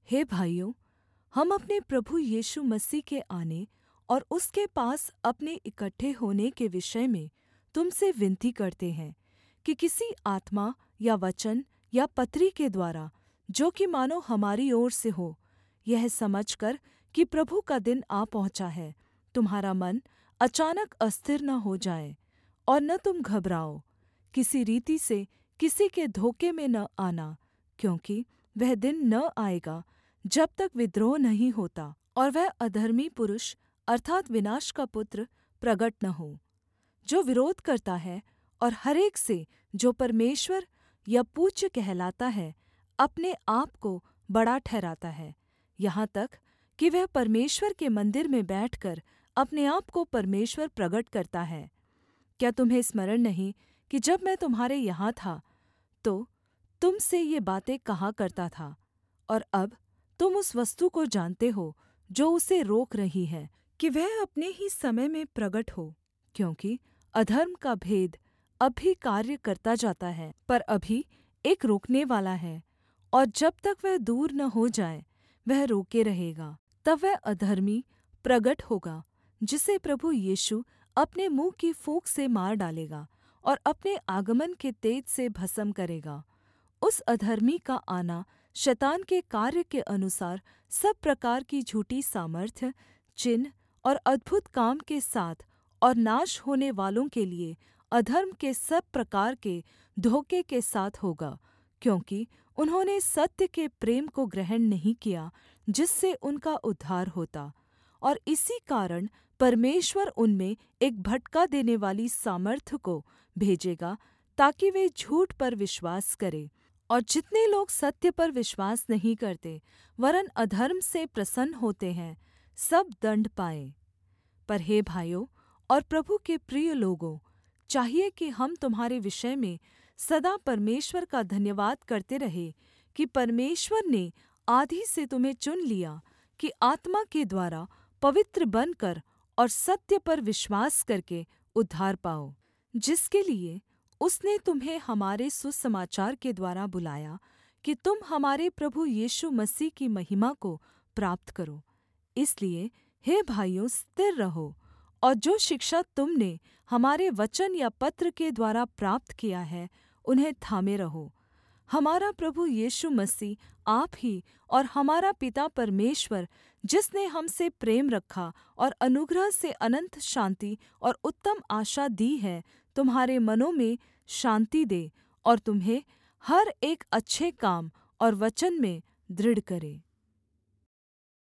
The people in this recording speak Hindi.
हे भाइयों, हम अपने प्रभु यीशु मसीह के आने और उसके पास अपने इकट्ठे होने के विषय में तुम से विनती करते हैं कि किसी आत्मा या वचन या पत्री के द्वारा, जो कि मानो हमारी ओर से हो, यह समझकर कि प्रभु का दिन आ पहुँचा है, तुम्हारा मन अचानक अस्थिर न हो जाए और न तुम घबराओ। किसी रीति से किसी के धोखे में न आना, क्योंकि वह दिन न आएगा जब तक विद्रोह नहीं होता और वह अधर्मी पुरुष अर्थात् विनाश का पुत्र प्रगट न हो, जो विरोध करता है और हर एक से जो परमेश्वर या पूज्य कहलाता है अपने आप को बड़ा ठहराता है, यहाँ तक कि वह परमेश्वर के मंदिर में बैठकर अपने आप को परमेश्वर प्रगट करता है। क्या तुम्हें स्मरण नहीं कि जब मैं तुम्हारे यहाँ था तो तुम से ये बातें कहा करता था, और अब तुम उस वस्तु को जानते हो जो उसे रोक रही है कि वह अपने ही समय में प्रगट हो, क्योंकि अधर्म का भेद अब भी कार्य करता जाता है, पर अभी एक रोकनेवाला है, और जब तक वह दूर न हो जाए वह रोके रहेगा। तब वह अधर्मी प्रगट होगा, जिसे प्रभु यीशु अपने मुँह की फूँक से मार डालेगा और अपने आगमन के तेज से भस्म करेगा। उस अधर्मी का आना शैतान के कार्य के अनुसार सब प्रकार की झूठी सामर्थ्य, चिन्ह और अद्भुत काम के साथ, और नाश होने वालों के लिए अधर्म के सब प्रकार के धोखे के साथ होगा, क्योंकि उन्होंने सत्य के प्रेम को ग्रहण नहीं किया जिससे उनका उद्धार होता। और इसी कारण परमेश्वर उनमें एक भटका देनेवाली सामर्थ्य को भेजेगा, ताकि वे झूठ पर विश्वास करें। और जितने लोग सत्य पर विश्वास नहीं करते वरन् अधर्म से प्रसन्न होते हैं, सब दण्ड पाएँ। पर हे भाइयों और प्रभु के प्रिय लोगों, चाहिए कि हम तुम्हारे विषय में सदा परमेश्वर का धन्यवाद करते रहें कि परमेश्वर ने आदि से तुम्हें चुन लिया कि आत्मा के द्वारा पवित्र बनकर और सत्य पर विश्वास करके उद्धार पाओ, जिसके लिए उसने तुम्हें हमारे सुसमाचार के द्वारा बुलाया कि तुम हमारे प्रभु यीशु मसीह की महिमा को प्राप्त करो। इसलिए हे भाइयों, स्थिर रहो, और जो शिक्षा तुमने हमारे वचन या पत्र के द्वारा प्राप्त किया है, उन्हें थामे रहो। हमारा प्रभु यीशु मसीह आप ही और हमारा पिता परमेश्वर, जिसने हमसे प्रेम रखा और अनुग्रह से अनन्त शान्ति और उत्तम आशा दी है, तुम्हारे मनों में शान्ति दे और तुम्हें हर एक अच्छे काम और वचन में दृढ़ करे।